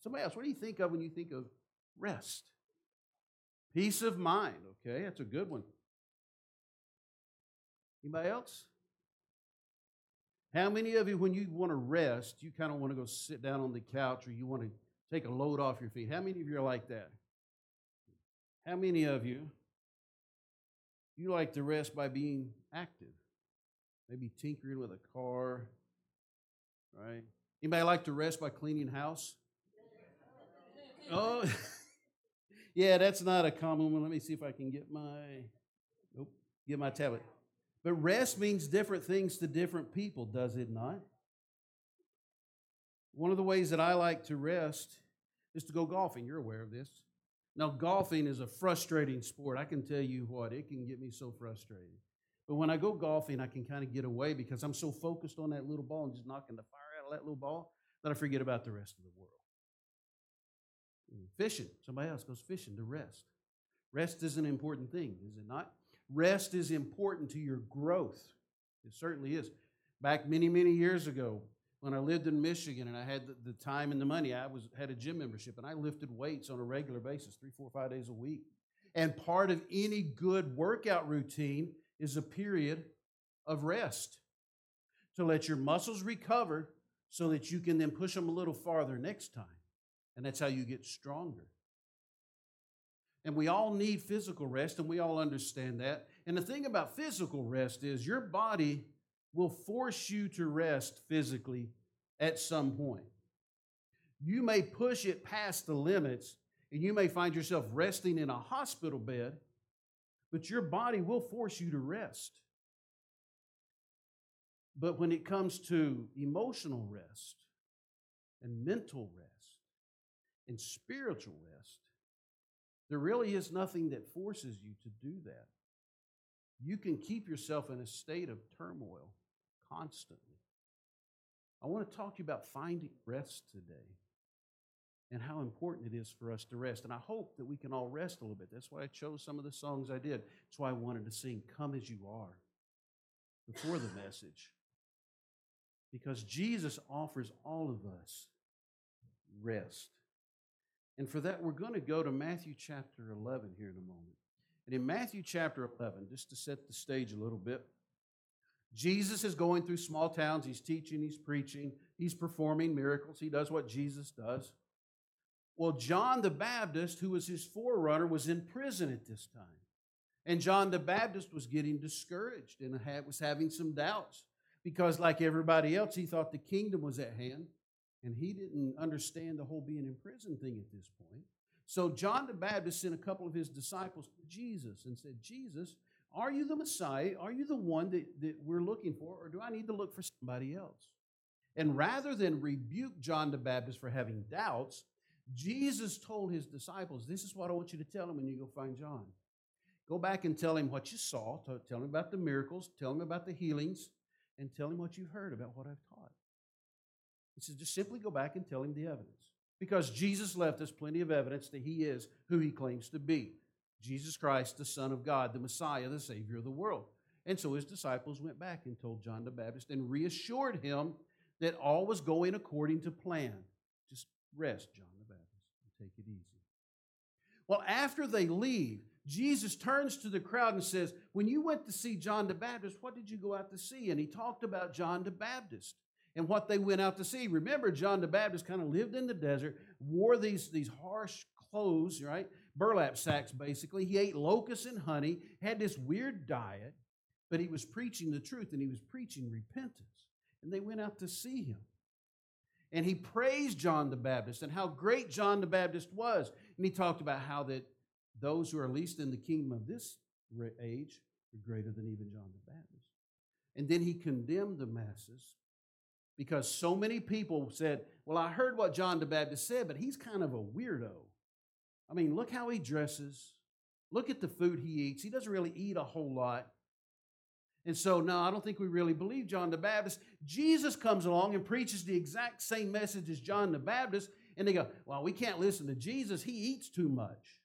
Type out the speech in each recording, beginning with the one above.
Somebody else, what do you think of when you think of rest? Peace of mind. Okay, that's a good one. Anybody else? How many of you, when you want to rest, you kind of want to go sit down on the couch or you want to take a load off your feet? How many of you are like that? How many of you like to rest by being active? Maybe tinkering with a car, right? Anybody like to rest by cleaning house? Oh, yeah, that's not a common one. Let me see if I can get my tablet. But rest means different things to different people, does it not? One of the ways that I like to rest is to go golfing. You're aware of this. Now, golfing is a frustrating sport. I can tell you what, it can get me so frustrated. But when I go golfing, I can kind of get away because I'm so focused on that little ball and just knocking the fire out of that little ball that I forget about the rest of the world. Fishing. Somebody else goes fishing to rest. Rest is an important thing, is it not? Rest is important to your growth. It certainly is. Back many, many years ago, when I lived in Michigan and I had the time and the money, I had a gym membership, and I lifted weights on a regular basis, 3, 4, 5 days a week. And part of any good workout routine is a period of rest to let your muscles recover so that you can then push them a little farther next time. And that's how you get stronger. And we all need physical rest, and we all understand that. And the thing about physical rest is your body will force you to rest physically at some point. You may push it past the limits, and you may find yourself resting in a hospital bed, but your body will force you to rest. But when it comes to emotional rest and mental rest and spiritual rest, there really is nothing that forces you to do that. You can keep yourself in a state of turmoil constantly. I want to talk to you about finding rest today and how important it is for us to rest. And I hope that we can all rest a little bit. That's why I chose some of the songs I did. That's why I wanted to sing Come As You Are before the message. Because Jesus offers all of us rest. And for that, we're going to go to Matthew chapter 11 here in a moment. And in Matthew chapter 11, just to set the stage a little bit, Jesus is going through small towns. He's teaching, he's preaching, he's performing miracles. He does what Jesus does. Well, John the Baptist, who was his forerunner, was in prison at this time. And John the Baptist was getting discouraged and was having some doubts because, like everybody else, he thought the kingdom was at hand. And he didn't understand the whole being in prison thing at this point. So John the Baptist sent a couple of his disciples to Jesus and said, Jesus, are you the Messiah? Are you the one that we're looking for? Or do I need to look for somebody else? And rather than rebuke John the Baptist for having doubts, Jesus told his disciples, this is what I want you to tell him when you go find John. Go back and tell him what you saw. Tell him about the miracles. Tell him about the healings. And tell him what you've heard about what I've taught. He says, just simply go back and tell him the evidence. Because Jesus left us plenty of evidence that he is who he claims to be. Jesus Christ, the Son of God, the Messiah, the Savior of the world. And so his disciples went back and told John the Baptist and reassured him that all was going according to plan. Just rest, John the Baptist, and take it easy. Well, after they leave, Jesus turns to the crowd and says, when you went to see John the Baptist, what did you go out to see? And he talked about John the Baptist and what they went out to see. Remember, John the Baptist kind of lived in the desert, wore these harsh clothes, right? Burlap sacks, basically. He ate locusts and honey, had this weird diet, but he was preaching the truth, and he was preaching repentance. And they went out to see him. And he praised John the Baptist and how great John the Baptist was. And he talked about how that those who are least in the kingdom of this age are greater than even John the Baptist. And then he condemned the masses because so many people said, well, I heard what John the Baptist said, but he's kind of a weirdo. I mean, look how he dresses. Look at the food he eats. He doesn't really eat a whole lot. And so, no, I don't think we really believe John the Baptist. Jesus comes along and preaches the exact same message as John the Baptist, and they go, well, we can't listen to Jesus. He eats too much.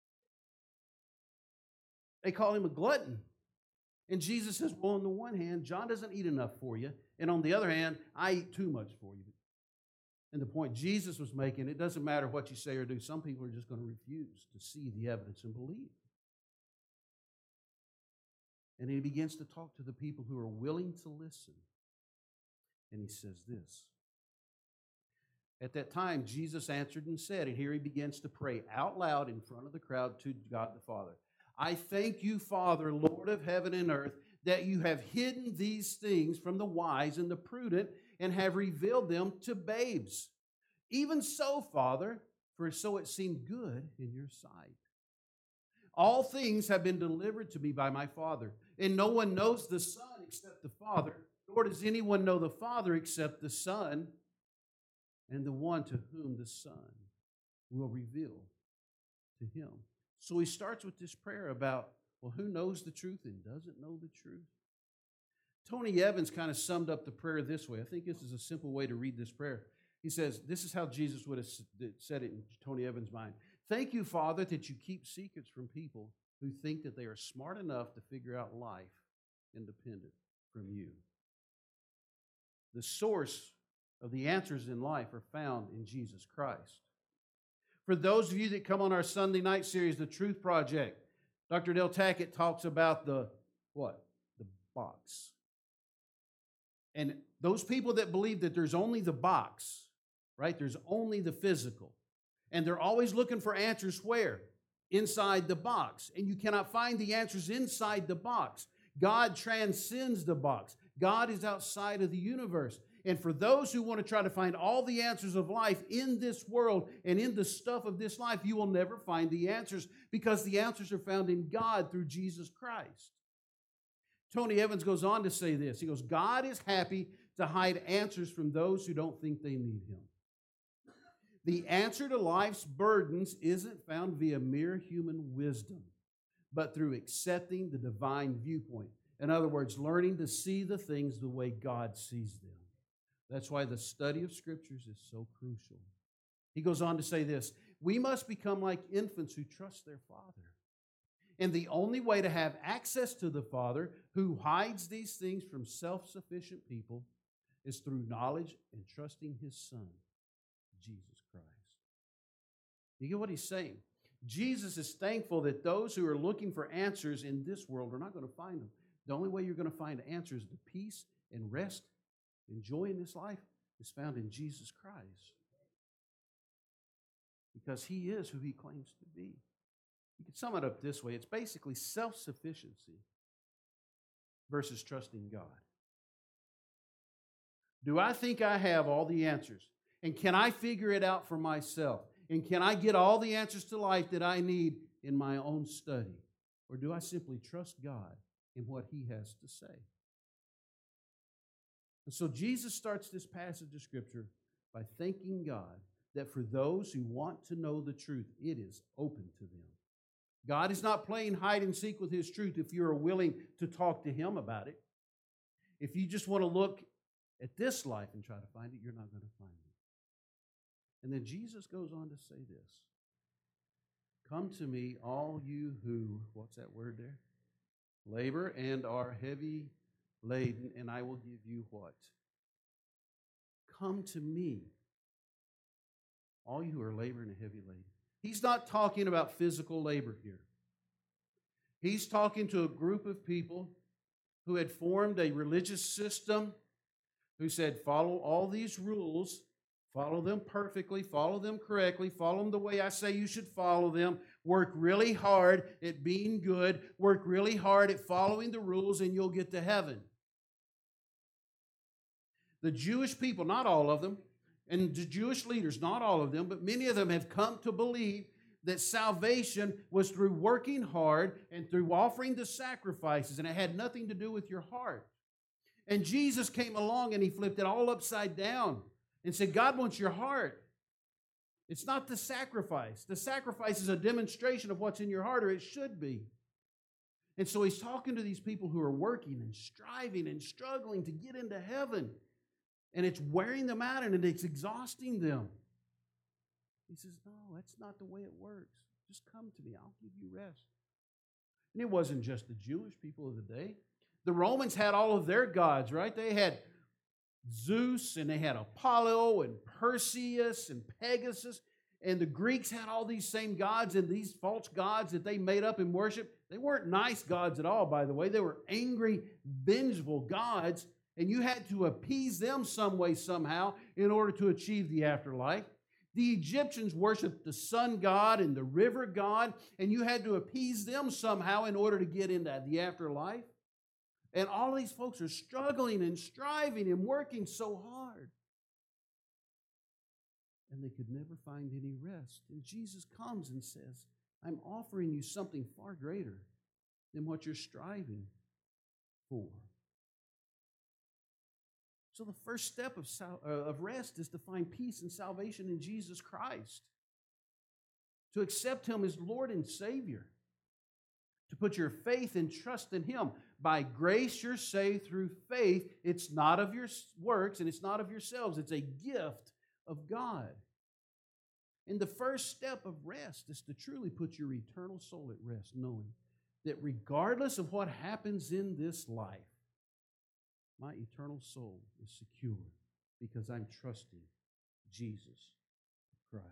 They call him a glutton. And Jesus says, well, on the one hand, John doesn't eat enough for you, and on the other hand, I eat too much for you. And the point Jesus was making, it doesn't matter what you say or do. Some people are just going to refuse to see the evidence and believe. And he begins to talk to the people who are willing to listen. And he says this. At that time, Jesus answered and said, and here he begins to pray out loud in front of the crowd to God the Father. I thank you, Father, Lord of heaven and earth, that you have hidden these things from the wise and the prudent and have revealed them to babes. Even so, Father, for so it seemed good in your sight. All things have been delivered to me by my Father, and no one knows the Son except the Father, nor does anyone know the Father except the Son, and the one to whom the Son will reveal to him. So he starts with this prayer about, well, who knows the truth and doesn't know the truth? Tony Evans kind of summed up the prayer this way. I think this is a simple way to read this prayer. He says, this is how Jesus would have said it in Tony Evans' mind. Thank you, Father, that you keep secrets from people who think that they are smart enough to figure out life independent from you. The source of the answers in life are found in Jesus Christ. For those of you that come on our Sunday night series, The Truth Project, Dr. Del Tackett talks about the what? The box. And those people that believe that there's only the box, right? There's only the physical. And they're always looking for answers where? Inside the box. And you cannot find the answers inside the box. God transcends the box. God is outside of the universe. And for those who want to try to find all the answers of life in this world and in the stuff of this life, you will never find the answers because the answers are found in God through Jesus Christ. Tony Evans goes on to say this. He goes, God is happy to hide answers from those who don't think they need him. The answer to life's burdens isn't found via mere human wisdom, but through accepting the divine viewpoint. In other words, learning to see the things the way God sees them. That's why the study of Scriptures is so crucial. He goes on to say this, we must become like infants who trust their Father. And the only way to have access to the Father, who hides these things from self-sufficient people, is through knowledge and trusting his Son, Jesus Christ. You get what he's saying? Jesus is thankful that those who are looking for answers in this world are not going to find them. The only way you're going to find answers, the peace and rest and joy in this life, is found in Jesus Christ. Because he is who he claims to be. You can sum it up this way. It's basically self-sufficiency versus trusting God. Do I think I have all the answers? And can I figure it out for myself? And can I get all the answers to life that I need in my own study? Or do I simply trust God in what he has to say? And so Jesus starts this passage of Scripture by thanking God that for those who want to know the truth, it is open to them. God is not playing hide and seek with his truth if you are willing to talk to him about it. If you just want to look at this life and try to find it, you're not going to find it. And then Jesus goes on to say this. Come to me, all you who, what's that word there? Labor and are heavy laden, and I will give you what? Come to me, all you who are laboring and heavy laden. He's not talking about physical labor here. He's talking to a group of people who had formed a religious system, who said, follow all these rules, follow them perfectly, follow them correctly, follow them the way I say you should follow them, work really hard at being good, work really hard at following the rules, and you'll get to heaven. The Jewish people, not all of them, and the Jewish leaders, not all of them, but many of them have come to believe that salvation was through working hard and through offering the sacrifices, and it had nothing to do with your heart. And Jesus came along and he flipped it all upside down and said, God wants your heart. It's not the sacrifice. The sacrifice is a demonstration of what's in your heart, or it should be. And so he's talking to these people who are working and striving and struggling to get into heaven. And it's wearing them out and it's exhausting them. He says, no, that's not the way it works. Just come to me. I'll give you rest. And it wasn't just the Jewish people of the day. The Romans had all of their gods, right? They had Zeus, and they had Apollo and Perseus and Pegasus. And the Greeks had all these same gods, and these false gods that they made up and worshiped, they weren't nice gods at all, by the way. They were angry, vengeful gods, and you had to appease them some way, somehow, in order to achieve the afterlife. The Egyptians worshiped the sun god and the river god, and you had to appease them somehow in order to get into the afterlife. And all these folks are struggling and striving and working so hard. And they could never find any rest. And Jesus comes and says, I'm offering you something far greater than what you're striving for. So the first step of rest is to find peace and salvation in Jesus Christ, to accept Him as Lord and Savior, to put your faith and trust in Him. By grace you're saved through faith. It's not of your works and it's not of yourselves. It's a gift of God. And the first step of rest is to truly put your eternal soul at rest, knowing that regardless of what happens in this life, my eternal soul is secure because I'm trusting Jesus Christ.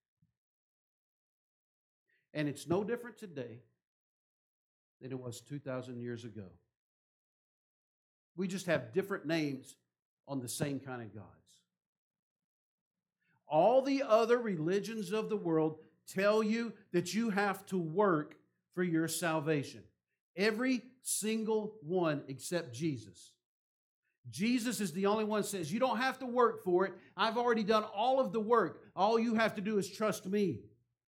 And it's no different today than it was 2,000 years ago. We just have different names on the same kind of gods. All the other religions of the world tell you that you have to work for your salvation. Every single one except Jesus. Jesus is the only one that says, you don't have to work for it. I've already done all of the work. All you have to do is trust me.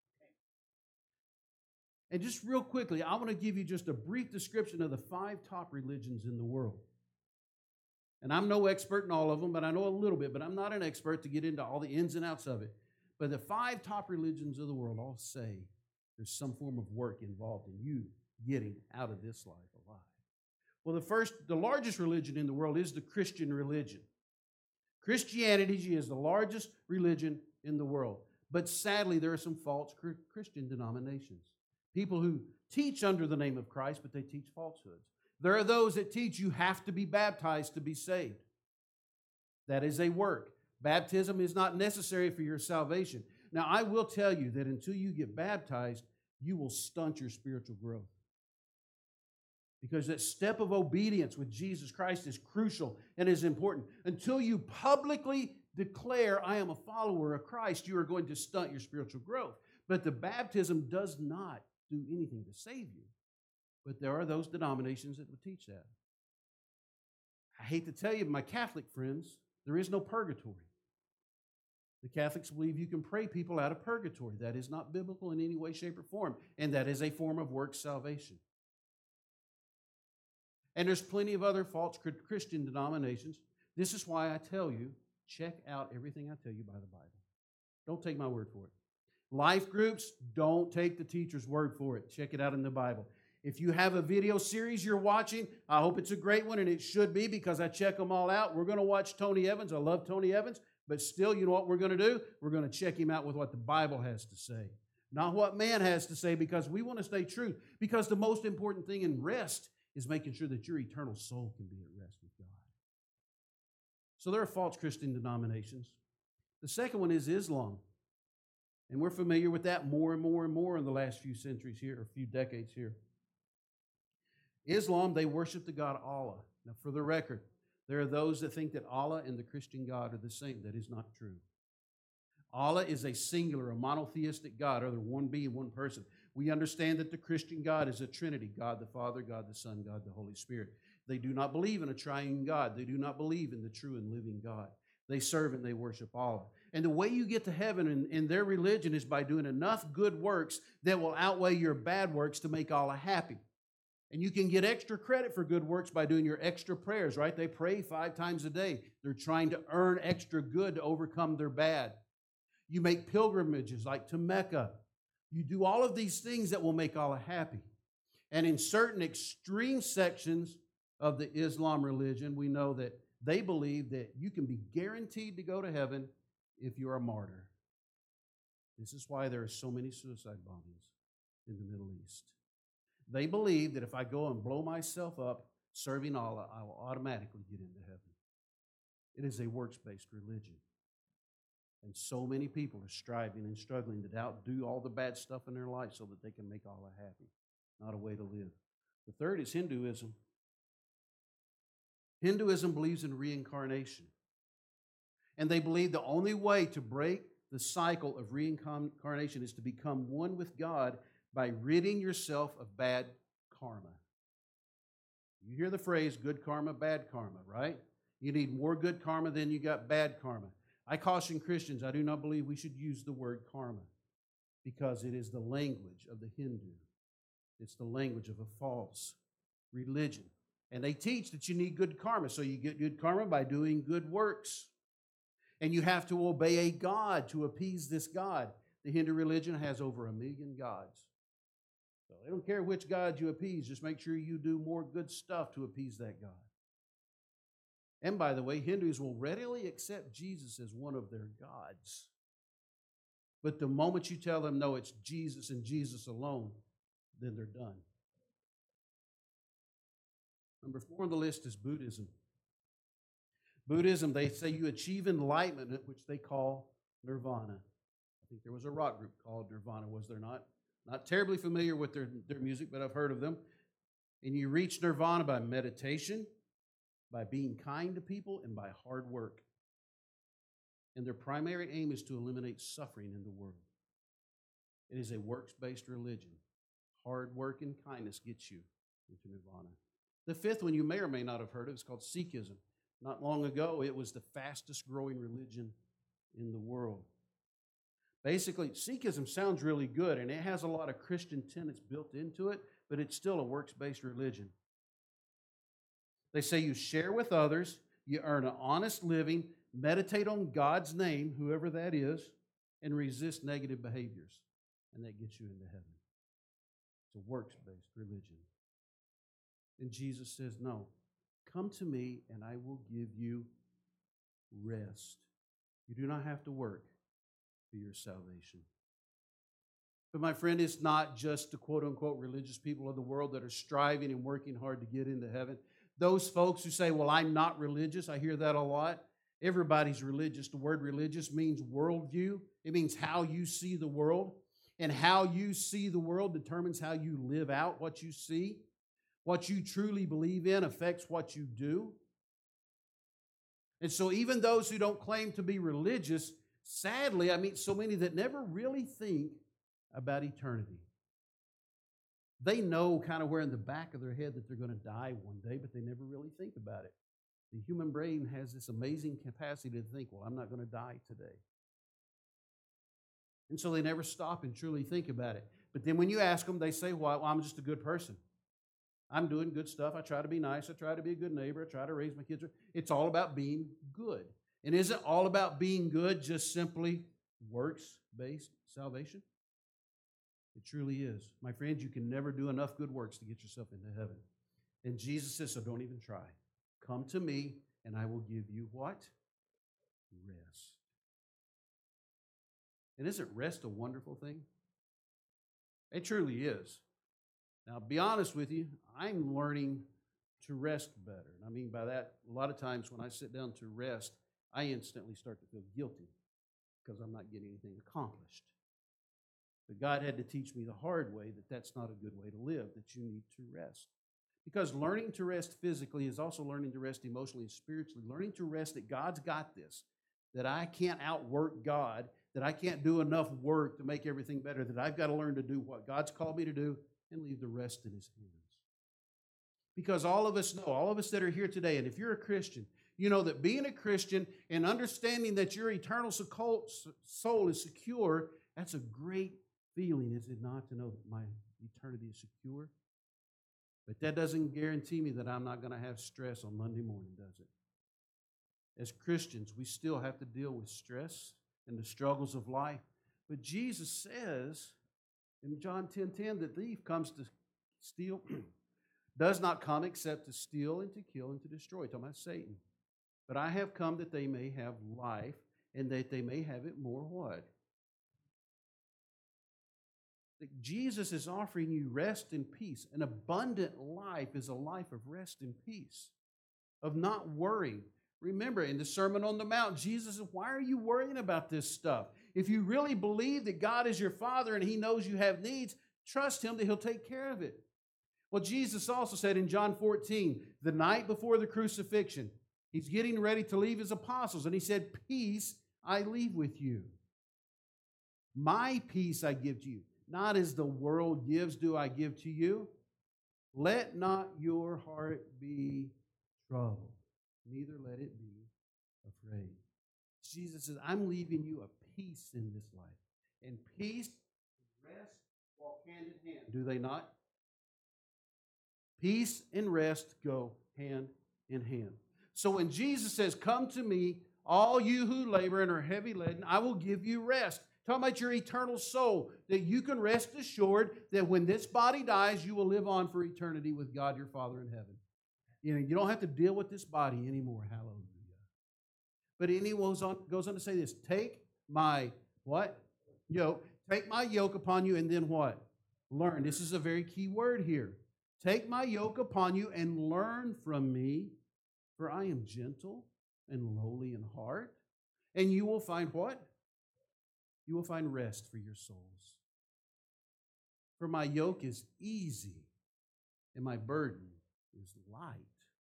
And just real quickly, I want to give you just a brief description of the 5 top religions in the world. And I'm no expert in all of them, but I know a little bit, but I'm not an expert to get into all the ins and outs of it. But the 5 top religions of the world all say there's some form of work involved in you getting out of this life alive. Well, the largest religion in the world is the Christian religion. Christianity is the largest religion in the world. But sadly, there are some false Christian denominations. People who teach under the name of Christ, but they teach falsehoods. There are those that teach you have to be baptized to be saved. That is a work. Baptism is not necessary for your salvation. Now, I will tell you that until you get baptized, you will stunt your spiritual growth. Because that step of obedience with Jesus Christ is crucial and is important. Until you publicly declare, I am a follower of Christ, you are going to stunt your spiritual growth. But the baptism does not do anything to save you. But there are those denominations that would teach that. I hate to tell you, my Catholic friends, there is no purgatory. The Catholics believe you can pray people out of purgatory. That is not biblical in any way, shape, or form. And that is a form of works salvation. And there's plenty of other false Christian denominations. This is why I tell you, check out everything I tell you by the Bible. Don't take my word for it. Life groups, don't take the teacher's word for it. Check it out in the Bible. If you have a video series you're watching, I hope it's a great one, and it should be because I check them all out. We're going to watch Tony Evans. I love Tony Evans. But still, you know what we're going to do? We're going to check him out with what the Bible has to say. Not what man has to say, because we want to stay true. Because the most important thing in rest is making sure that your eternal soul can be at rest with God. So there are false Christian denominations. The second one is Islam. And we're familiar with that more and more and more in the last few centuries here, or few decades here. Islam, they worship the god Allah. Now, for the record, there are those that think that Allah and the Christian God are the same. That is not true. Allah is a singular, a monotheistic God, or one being, one person. We understand that the Christian God is a Trinity, God the Father, God the Son, God the Holy Spirit. They do not believe in a triune God. They do not believe in the true and living God. They serve and they worship Allah. And the way you get to heaven in their religion is by doing enough good works that will outweigh your bad works to make Allah happy. And you can get extra credit for good works by doing your extra prayers, right? They pray 5 times a day. They're trying to earn extra good to overcome their bad. You make pilgrimages like to Mecca. You do all of these things that will make Allah happy. And in certain extreme sections of the Islam religion, we know that they believe that you can be guaranteed to go to heaven if you're a martyr. This is why there are so many suicide bombings in the Middle East. They believe that if I go and blow myself up serving Allah, I will automatically get into heaven. It is a works-based religion. And so many people are striving and struggling to outdo all the bad stuff in their life so that they can make Allah happy. Not a way to live. The third is Hinduism. Hinduism believes in reincarnation. And they believe the only way to break the cycle of reincarnation is to become one with God by ridding yourself of bad karma. You hear the phrase good karma, bad karma, right? You need more good karma than you got bad karma. I caution Christians, I do not believe we should use the word karma because it is the language of the Hindu. It's the language of a false religion. And they teach that you need good karma, so you get good karma by doing good works. And you have to obey a god to appease this god. The Hindu religion has over 1 million gods. So they don't care which god you appease, just make sure you do more good stuff to appease that god. And by the way, Hindus will readily accept Jesus as one of their gods. But the moment you tell them, no, it's Jesus and Jesus alone, then they're done. Number 4 on the list is Buddhism. Buddhism, they say you achieve enlightenment, which they call nirvana. I think there was a rock group called Nirvana, was there not? Not terribly familiar with their music, but I've heard of them. And you reach nirvana by meditation, by being kind to people, and by hard work. And their primary aim is to eliminate suffering in the world. It is a works-based religion. Hard work and kindness gets you into nirvana. The 5th one you may or may not have heard of is called Sikhism. Not long ago, it was the fastest growing religion in the world. Basically, Sikhism sounds really good, and it has a lot of Christian tenets built into it, but it's still a works-based religion. They say you share with others, you earn an honest living, meditate on God's name, whoever that is, and resist negative behaviors. And that gets you into heaven. It's a works-based religion. And Jesus says, no, come to me and I will give you rest. You do not have to work for your salvation. But my friend, it's not just the quote-unquote religious people of the world that are striving and working hard to get into heaven. Those folks who say, well, I'm not religious, I hear that a lot. Everybody's religious. The word religious means worldview. It means how you see the world. And how you see the world determines how you live out what you see. What you truly believe in affects what you do. And so even those who don't claim to be religious, sadly, I meet so many that never really think about eternity. They know kind of where in the back of their head that they're going to die one day, but they never really think about it. The human brain has this amazing capacity to think, well, I'm not going to die today. And so they never stop and truly think about it. But then when you ask them, they say, well, I'm just a good person. I'm doing good stuff. I try to be nice. I try to be a good neighbor. I try to raise my kids. It's all about being good. And isn't all about being good just simply works-based salvation? It truly is. My friends, you can never do enough good works to get yourself into heaven. And Jesus says, so don't even try. Come to me, and I will give you what? Rest. And isn't rest a wonderful thing? It truly is. Now, be honest with you, I'm learning to rest better. And I mean by that, a lot of times when I sit down to rest, I instantly start to feel guilty because I'm not getting anything accomplished. But God had to teach me the hard way that that's not a good way to live, that you need to rest. Because learning to rest physically is also learning to rest emotionally and spiritually. Learning to rest that God's got this, that I can't outwork God, that I can't do enough work to make everything better, that I've got to learn to do what God's called me to do and leave the rest in His hands. Because all of us know, all of us that are here today, and if you're a Christian, you know that being a Christian and understanding that your eternal soul is secure, that's a great feeling, is it not, to know that my eternity is secure? But that doesn't guarantee me that I'm not going to have stress on Monday morning, does it? As Christians, we still have to deal with stress and the struggles of life. But Jesus says in John 10:10 that the thief comes to steal, does not come except to steal and to kill and to destroy. Talking about Satan. But I have come that they may have life and that they may have it more what? That Jesus is offering you rest and peace. An abundant life is a life of rest and peace, of not worrying. Remember, in the Sermon on the Mount, Jesus said, why are you worrying about this stuff? If you really believe that God is your Father and He knows you have needs, trust Him that He'll take care of it. Well, Jesus also said in John 14, the night before the crucifixion, He's getting ready to leave His apostles, and He said, peace I leave with you. My peace I give to you. Not as the world gives do I give to you. Let not your heart be troubled, neither let it be afraid. Jesus says, I'm leaving you a peace in this life. And peace and rest walk hand in hand. Do they not? Peace and rest go hand in hand. So when Jesus says, come to me, all you who labor and are heavy laden, I will give you rest. Talking about your eternal soul, that you can rest assured that when this body dies, you will live on for eternity with God your Father in heaven. You don't have to deal with this body anymore. Hallelujah. But he goes on to say this, take my what? Yoke. Take my yoke upon you, and then what? Learn. This is a very key word here. Take my yoke upon you and learn from me, for I am gentle and lowly in heart, and you will find what? You will find rest for your souls. For my yoke is easy, and my burden is light.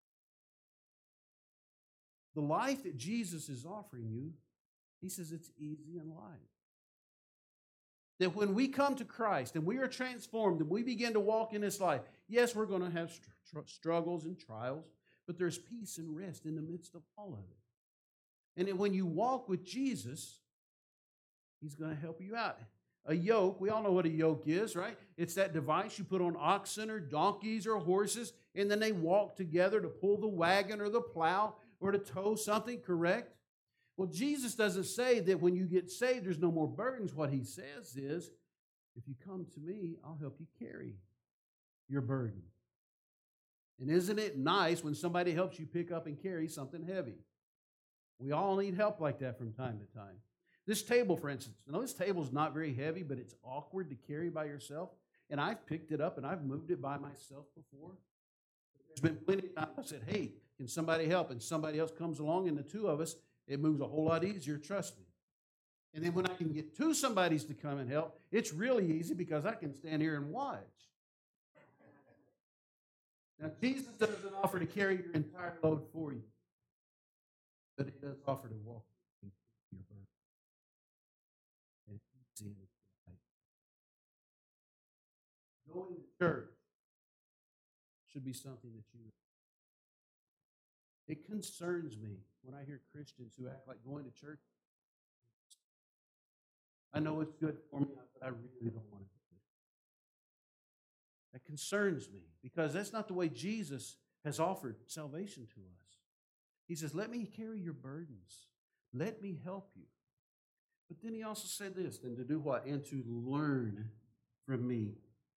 The life that Jesus is offering you, He says it's easy and light. That when we come to Christ and we are transformed and we begin to walk in this life, yes, we're going to have struggles and trials, but there's peace and rest in the midst of all of it. And then when you walk with Jesus, He's going to help you out. A yoke, we all know what a yoke is, right? It's that device you put on oxen or donkeys or horses, and then they walk together to pull the wagon or the plow or to tow something, correct? Well, Jesus doesn't say that when you get saved, there's no more burdens. What He says is, if you come to me, I'll help you carry your burden. And isn't it nice when somebody helps you pick up and carry something heavy? We all need help like that from time to time. This table, for instance, this table is not very heavy, but it's awkward to carry by yourself. And I've picked it up and I've moved it by myself before. There's been plenty of times I said, hey, can somebody help? And somebody else comes along, and the two of us, it moves a whole lot easier, trust me. And then when I can get two somebodies to come and help, it's really easy because I can stand here and watch. Now, Jesus doesn't offer to carry your entire load for you, but He does offer to walk your burden. And it's easy. Going to church should be something that you... It concerns me when I hear Christians who act like going to church. I know it's good for me, but I really don't want to do it. That concerns me because that's not the way Jesus has offered salvation to us. He says, let me carry your burdens. Let me help you. But then He also said this, and to do what? And to learn from me.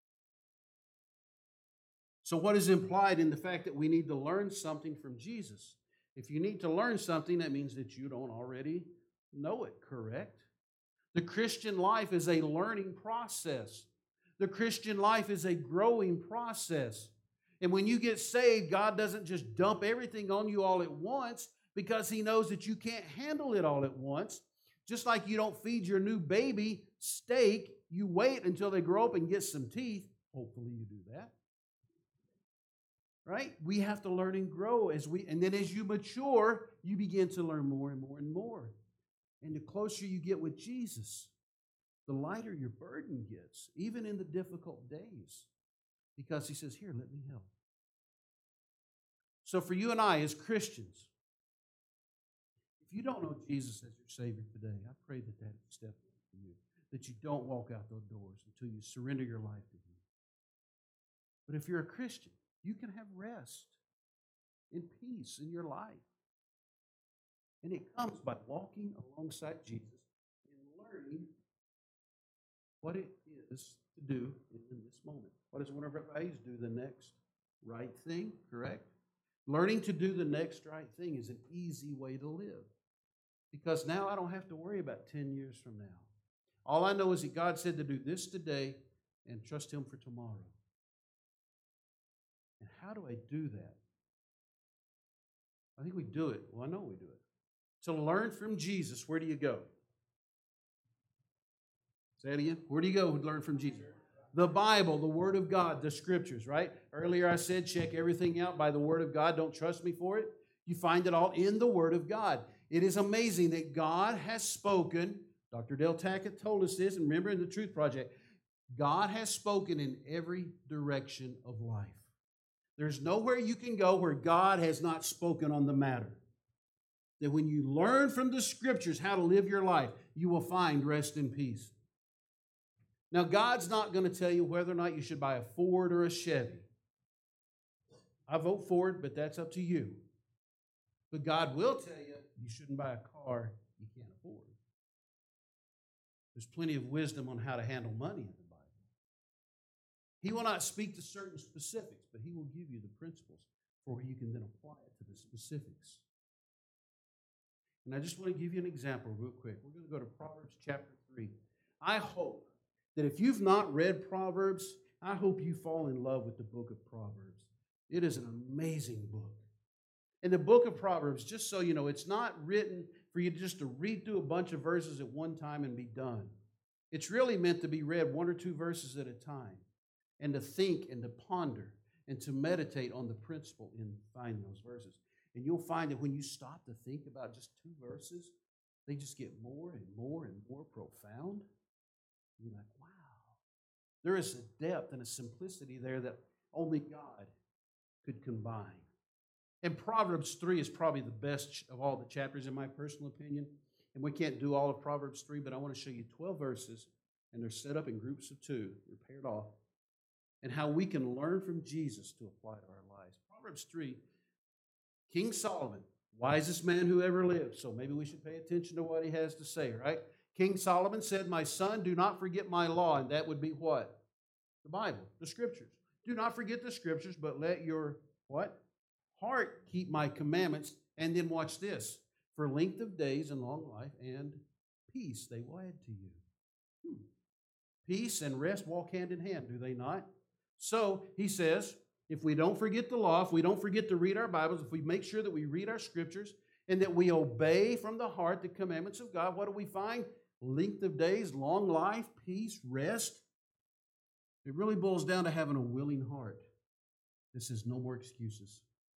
So what is implied in the fact that we need to learn something from Jesus? If you need to learn something, that means that you don't already know it, correct? The Christian life is a learning process. The Christian life is a growing process. And when you get saved, God doesn't just dump everything on you all at once because He knows that you can't handle it all at once. Just like you don't feed your new baby steak, you wait until they grow up and get some teeth. Hopefully you do that. Right? We have to learn and grow and then as you mature, you begin to learn more and more and more. And the closer you get with Jesus, the lighter your burden gets, even in the difficult days. Because He says, here, let me help. So for you and I as Christians, if you don't know Jesus as your Savior today, I pray that that is a step for you, that you don't walk out those doors until you surrender your life to Him. But if you're a Christian, you can have rest and peace in your life. And it comes by walking alongside Jesus and learning what it is to do in this moment. What does one of our values do? The next right thing, correct? Learning to do the next right thing is an easy way to live. Because now I don't have to worry about 10 years from now. All I know is that God said to do this today and trust Him for tomorrow. And how do I do that? I think we do it. Well, I know we do it. To learn from Jesus, where do you go? Say it again. Where do you go to learn from Jesus? The Bible, the Word of God, the Scriptures, right? Earlier I said check everything out by the Word of God. Don't trust me for it. You find it all in the Word of God. It is amazing that God has spoken. Dr. Del Tackett told us this, and remember in the Truth Project, God has spoken in every direction of life. There's nowhere you can go where God has not spoken on the matter. That when you learn from the Scriptures how to live your life, you will find rest and peace. Now, God's not going to tell you whether or not you should buy a Ford or a Chevy. I vote Ford, but that's up to you. But God will tell you you shouldn't buy a car you can't afford. There's plenty of wisdom on how to handle money in the Bible. He will not speak to certain specifics, but He will give you the principles for where you can then apply it to the specifics. And I just want to give you an example real quick. We're going to go to Proverbs chapter 3. I hope that if you've not read Proverbs, I hope you fall in love with the book of Proverbs. It is an amazing book. And the book of Proverbs, just so you know, it's not written for you just to read through a bunch of verses at one time and be done. It's really meant to be read one or two verses at a time and to think and to ponder and to meditate on the principle in finding those verses. And you'll find that when you stop to think about just two verses, they just get more and more and more profound. You're like, wow. There is a depth and a simplicity there that only God could combine. And Proverbs 3 is probably the best of all the chapters in my personal opinion. And we can't do all of Proverbs 3, but I want to show you 12 verses, and they're set up in groups of two. They're paired off. And how we can learn from Jesus to apply to our lives. Proverbs 3, King Solomon, wisest man who ever lived. So maybe we should pay attention to what he has to say, right? King Solomon said, my son, do not forget my law. And that would be what? The Bible, the Scriptures. Do not forget the Scriptures, but let your, what? Heart keep my commandments. And then watch this. For length of days and long life and peace they will add to you. Peace and rest walk hand in hand, do they not? So he says, if we don't forget the law, if we don't forget to read our Bibles, if we make sure that we read our Scriptures and that we obey from the heart the commandments of God, what do we find? Length of days, long life, peace, rest. It really boils down to having a willing heart. This is no more excuses.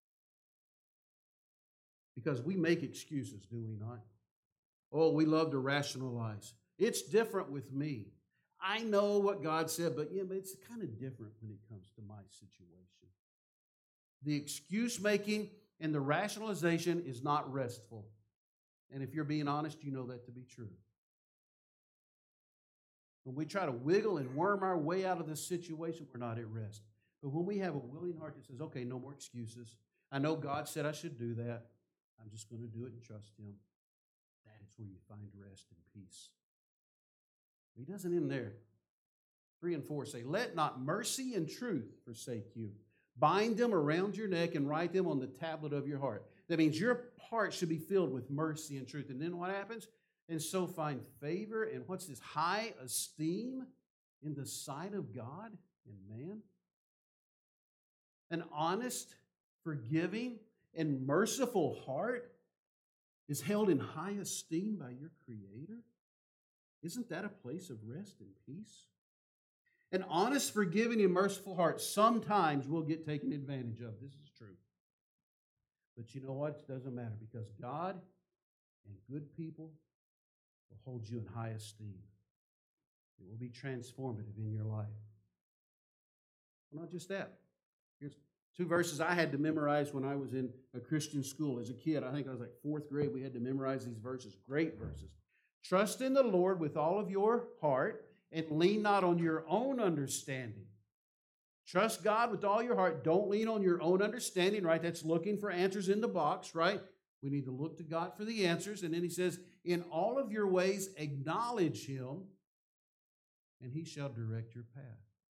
Because we make excuses, do we not? Oh, we love to rationalize. It's different with me. I know what God said, but it's kind of different when it comes to my situation. The excuse making and the rationalization is not restful. And if you're being honest, you know that to be true. When we try to wiggle and worm our way out of this situation, we're not at rest. But when we have a willing heart that says, okay, no more excuses. I know God said I should do that. I'm just going to do it and trust Him. That is where you find rest and peace. He doesn't end there. 3 and 4 say, let not mercy and truth forsake you. Bind them around your neck and write them on the tablet of your heart. That means your heart should be filled with mercy and truth. And then what happens? And so find favor and what's this? High esteem in the sight of God and man. An honest, forgiving, and merciful heart is held in high esteem by your Creator. Isn't that a place of rest and peace? An honest, forgiving, and merciful heart sometimes will get taken advantage of. This is true. But you know what? It doesn't matter because God and good people will hold you in high esteem. It will be transformative in your life. Well, not just that. Here's 2 verses I had to memorize when I was in a Christian school as a kid. I think I was like 4th grade. We had to memorize these verses. Great verses. Trust in the Lord with all of your heart and lean not on your own understanding. Trust God with all your heart. Don't lean on your own understanding, right? That's looking for answers in the box, right? We need to look to God for the answers. And then he says, in all of your ways, acknowledge Him, and He shall direct your path.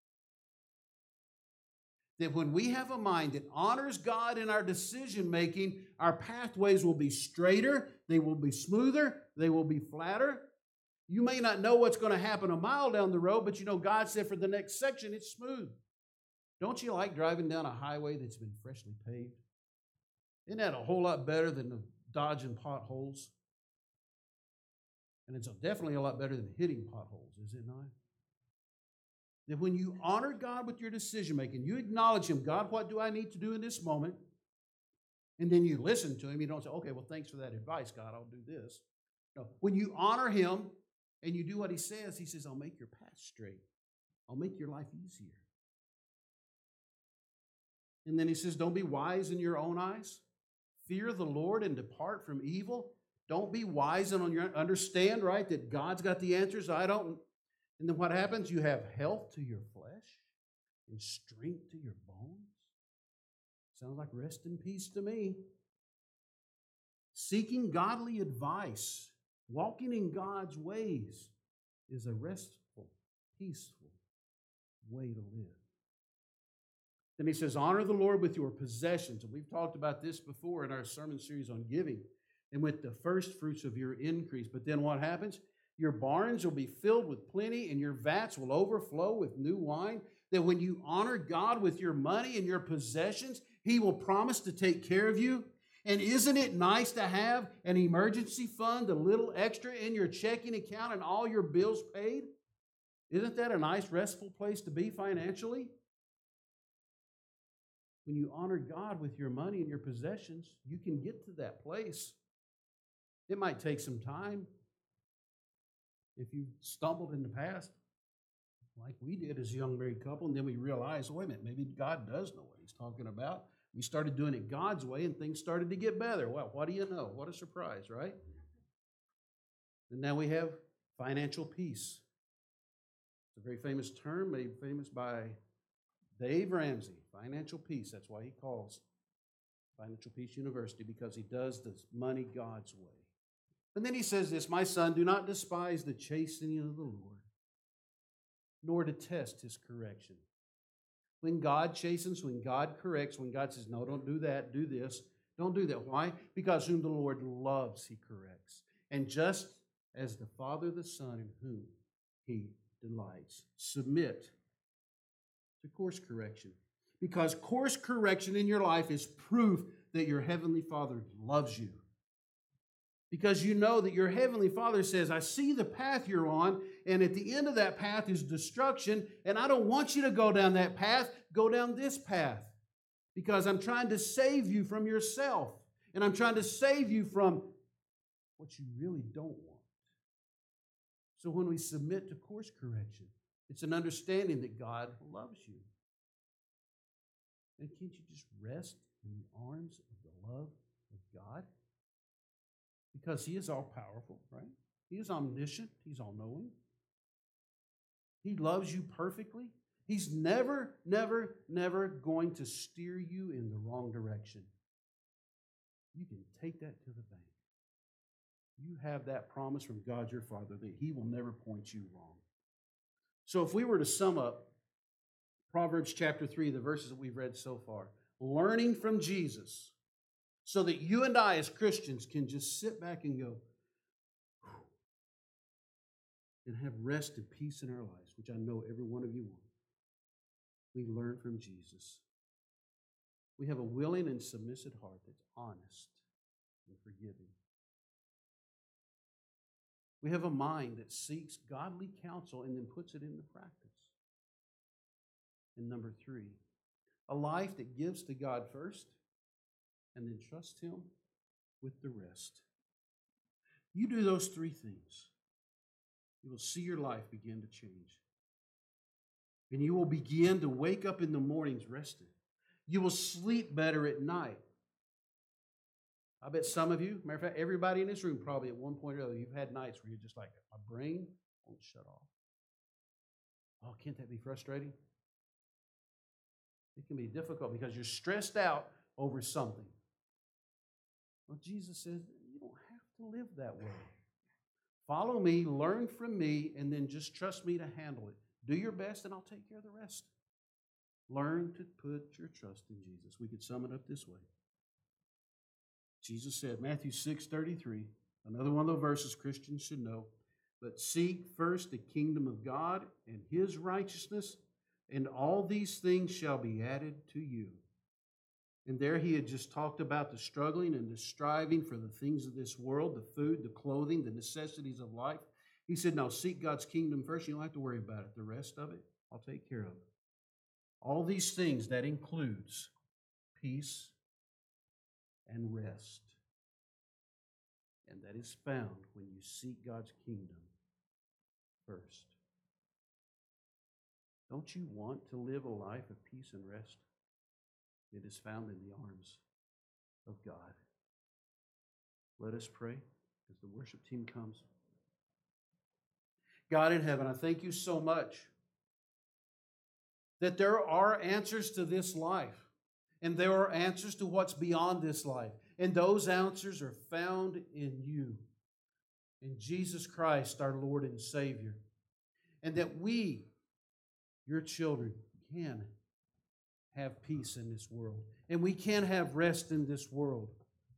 That when we have a mind that honors God in our decision making, our pathways will be straighter, they will be smoother, they will be flatter. You may not know what's going to happen a mile down the road, but you know God said for the next section it's smooth. Don't you like driving down a highway that's been freshly paved? Isn't that a whole lot better than the dodging potholes? And it's definitely a lot better than hitting potholes, is it not? That when you honor God with your decision making, you acknowledge Him, God, what do I need to do in this moment? And then you listen to Him. You don't say, okay, well, thanks for that advice, God, I'll do this. No, when you honor Him and you do what He says, I'll make your path straight. I'll make your life easier. And then He says, don't be wise in your own eyes. Fear the Lord and depart from evil. Don't be wise and understand, right, that God's got the answers. I don't. And then what happens? You have health to your flesh and strength to your bones. Sounds like rest and peace to me. Seeking godly advice, walking in God's ways is a restful, peaceful way to live. Then he says, honor the Lord with your possessions. And we've talked about this before in our sermon series on giving. And with the first fruits of your increase. But then what happens? Your barns will be filled with plenty, and your vats will overflow with new wine. That when you honor God with your money and your possessions, He will promise to take care of you. And isn't it nice to have an emergency fund, a little extra in your checking account and all your bills paid? Isn't that a nice, restful place to be financially? When you honor God with your money and your possessions, you can get to that place. It might take some time. If you stumbled in the past, like we did as a young married couple, and then we realized, wait a minute, maybe God does know what He's talking about. We started doing it God's way, and things started to get better. Well, what do you know? What a surprise, right? And now we have financial peace. It's a very famous term made famous by Dave Ramsey, financial peace. That's why he calls Financial Peace University, because he does this money God's way. And then he says this, my son, do not despise the chastening of the Lord, nor detest His correction. When God chastens, when God corrects, when God says, no, don't do that, do this, don't do that. Why? Because whom the Lord loves, He corrects. And just as the Father, the Son, in whom He delights. Submit to course correction. Because course correction in your life is proof that your Heavenly Father loves you. Because you know that your Heavenly Father says, I see the path you're on, and at the end of that path is destruction, and I don't want you to go down that path. Go down this path. Because I'm trying to save you from yourself, and I'm trying to save you from what you really don't want. So when we submit to course correction, it's an understanding that God loves you. And can't you just rest in the arms of the love of God? Because He is all-powerful, right? He is omniscient. He's all-knowing. He loves you perfectly. He's never, never, never going to steer you in the wrong direction. You can take that to the bank. You have that promise from God your Father that He will never point you wrong. So if we were to sum up Proverbs chapter 3, the verses that we've read so far, learning from Jesus, so that you and I as Christians can just sit back and go, and have rest and peace in our lives, which I know every one of you want. We learn from Jesus. We have a willing and submissive heart that's honest and forgiving. We have a mind that seeks godly counsel and then puts it into practice. And number 3, a life that gives to God first and then trusts Him with the rest. You do those 3 things, you will see your life begin to change. And you will begin to wake up in the mornings rested. You will sleep better at night. I bet some of you, matter of fact, everybody in this room probably at one point or other, you've had nights where you're just like, my brain won't shut off. Oh, can't that be frustrating? It can be difficult because you're stressed out over something. Well, Jesus says, you don't have to live that way. Follow me, learn from me, and then just trust me to handle it. Do your best, and I'll take care of the rest. Learn to put your trust in Jesus. We could sum it up this way. Jesus said, Matthew 6:33, another one of the verses Christians should know, but seek first the kingdom of God and His righteousness, and all these things shall be added to you. And there he had just talked about the struggling and the striving for the things of this world, the food, the clothing, the necessities of life. He said, now seek God's kingdom first. You don't have to worry about it. The rest of it, I'll take care of it. All these things, that includes peace and rest. And that is found when you seek God's kingdom first. Don't you want to live a life of peace and rest? It is found in the arms of God. Let us pray as the worship team comes. God in heaven, I thank you so much that there are answers to this life, and there are answers to what's beyond this life. And those answers are found in you, in Jesus Christ, our Lord and Savior. And that we, your children, can have peace in this world. And we can have rest in this world.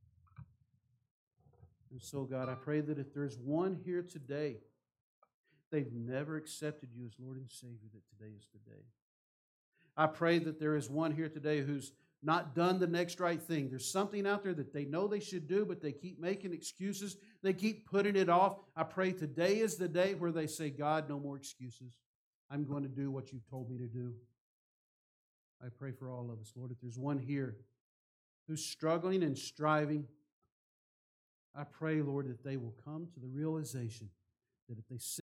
And so, God, I pray that if there's one here today, they've never accepted you as Lord and Savior, that today is the day. I pray that there is one here today who's not done the next right thing. There's something out there that they know they should do, but they keep making excuses. They keep putting it off. I pray today is the day where they say, God, no more excuses. I'm going to do what you've told me to do. I pray for all of us, Lord, if there's one here who's struggling and striving, I pray, Lord, that they will come to the realization that if they